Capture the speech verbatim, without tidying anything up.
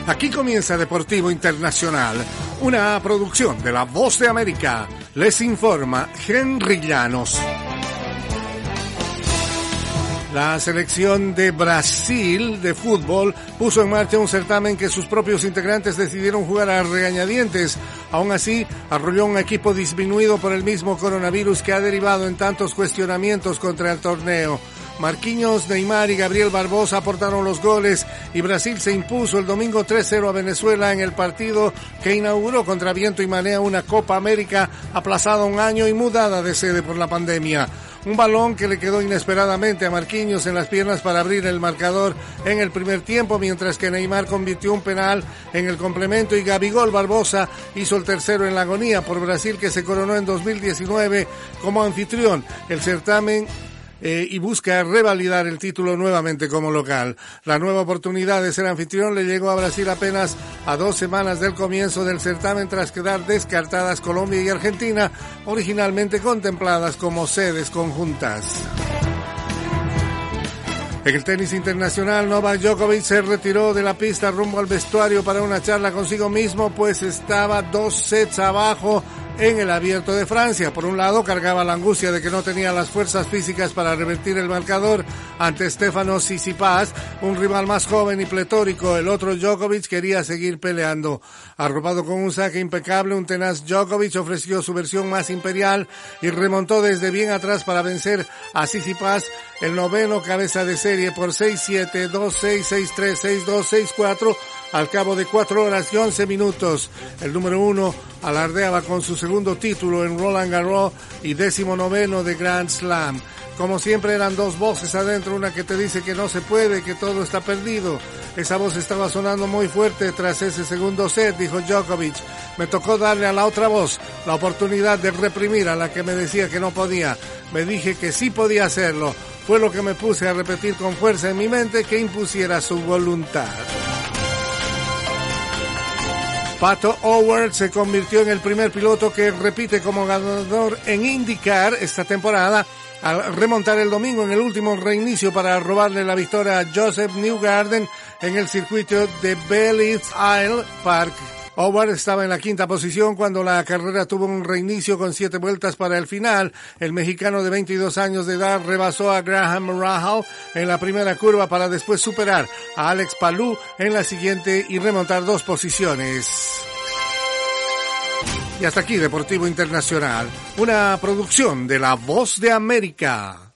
Aquí comienza Deportivo Internacional, una producción de La Voz de América. Les informa Henry Llanos. La selección de Brasil de fútbol puso en marcha un certamen que sus propios integrantes decidieron jugar a regañadientes. Aún así, arrolló un equipo disminuido por el mismo coronavirus que ha derivado en tantos cuestionamientos contra el torneo. Marquinhos, Neymar y Gabriel Barbosa aportaron los goles y Brasil se impuso el domingo tres cero a Venezuela en el partido que inauguró contra viento y marea una Copa América aplazada un año y mudada de sede por la pandemia. Un balón que le quedó inesperadamente a Marquinhos en las piernas para abrir el marcador en el primer tiempo, mientras que Neymar convirtió un penal en el complemento y Gabigol Barbosa hizo el tercero en la agonía por Brasil, que se coronó en dos mil diecinueve como anfitrión. El certamen Eh, y busca revalidar el título nuevamente como local. La nueva oportunidad de ser anfitrión le llegó a Brasil apenas a dos semanas del comienzo del certamen, tras quedar descartadas Colombia y Argentina, originalmente contempladas como sedes conjuntas. En el tenis internacional, Novak Djokovic se retiró de la pista rumbo al vestuario para una charla consigo mismo, pues estaba dos sets abajo en el Abierto de Francia. Por un lado, cargaba la angustia de que no tenía las fuerzas físicas para revertir el marcador ante Stefanos Tsitsipas, un rival más joven y pletórico. El otro, Djokovic, quería seguir peleando. Arropado con un saque impecable, un tenaz Djokovic ofreció su versión más imperial y remontó desde bien atrás para vencer a Tsitsipas, el noveno cabeza de serie, por seis siete, dos seis, seis tres, seis dos, seis cuatro, al cabo de cuatro horas y once minutos. El número uno alardeaba con su segundo título en Roland Garros y décimo noveno de Grand Slam. Como siempre, eran dos voces adentro, una que te dice que no se puede, que todo está perdido. Esa voz estaba sonando muy fuerte tras ese segundo set, dijo Djokovic. Me tocó darle a la otra voz la oportunidad de reprimir a la que me decía que no podía. Me dije que sí podía hacerlo. Fue lo que me puse a repetir con fuerza en mi mente, que impusiera su voluntad. Pato O'Ward se convirtió en el primer piloto que repite como ganador en IndyCar esta temporada, al remontar el domingo en el último reinicio para robarle la victoria a Joseph Newgarden en el circuito de Belle Isle Park. Howard estaba en la quinta posición cuando la carrera tuvo un reinicio con siete vueltas para el final. El mexicano de veintidós años de edad rebasó a Graham Rahal en la primera curva para después superar a Alex Palou en la siguiente y remontar dos posiciones. Y hasta aquí Deportivo Internacional, una producción de La Voz de América.